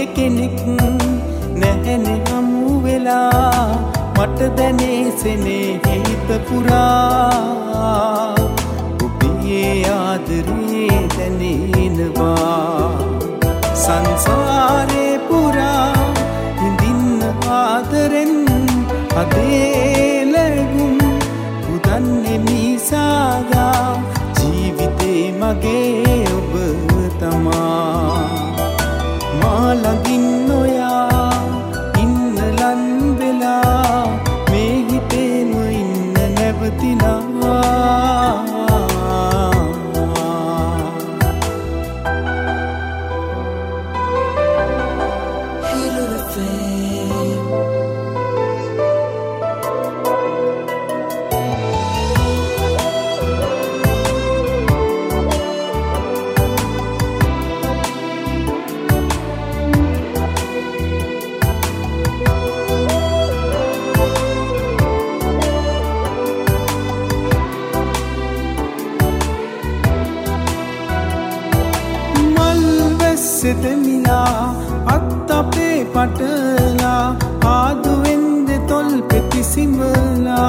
කෙනෙක් නැහැනේ හමු වෙලා මට දැනේ සෙනෙහිත පුරා ඔබේ ආදරේ දැනෙනවා සංසාරේ පුරා හිඳින්න ආදරෙන් අදේ ලැබුම් පුදන්නේ මිසාගා ජීවිතේ මගේ ඔබ තමා මා ළඟින් නොයා ඉන්න ලන් වෙලා මේ හිතේම ඉන්න නැවතිලා දෙමිලා අත් අපේ පටලා ආදුවෙන්ද තොල් පෙතිසිමලා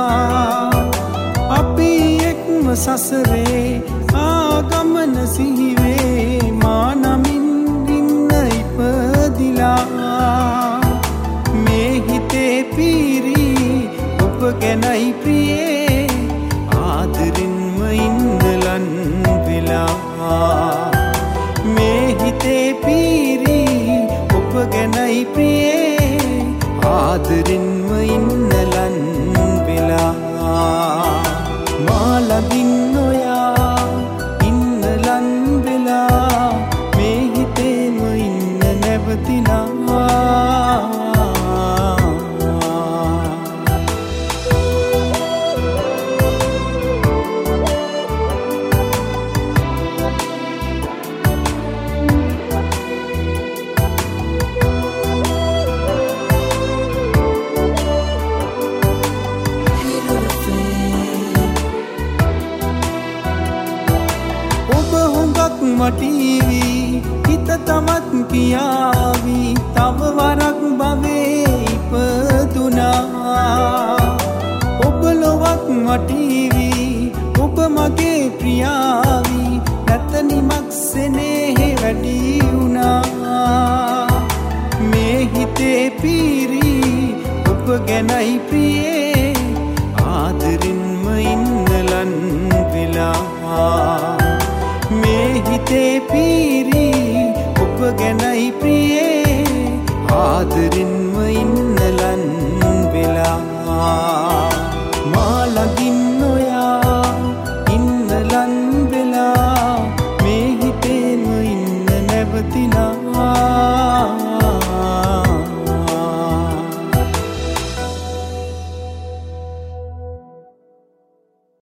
අපි එක්ම සසරේ ආගමන සිහිවේ මා නමින් ඉන්න ඉපදිලා මේ හිතේ පීරි ඔබ ගැනයි ප්‍රියේ ආදරින්ම ඉන්නලන් වෙලා මේ හිතේ පීරි ඔබ ගැනයි ප්‍රියේ ආදරින්ම ඉන්නලන් වෙලා මා ළඟින් නොයා ඉන්නලන් වෙලා මේ හිතේම ඉන්න නැවතිලා මටීවි හිත තමත් කියාවි තව වරක් භවේ ඉපදුනා ඔබ ලොවක් මටීවි ඔබ මගේ ප්‍රියාවි නැතනිමක් සෙනෙහෙ වැඩි වුණා මේ හිතේ පීරි ඔබ ගැනයි ප්‍රියේ ආදරින්ම ඉන්නලන් වෙලා මේ හිතේ පීරි ඔබ ගැනයි ප්‍රියේ ආදරින්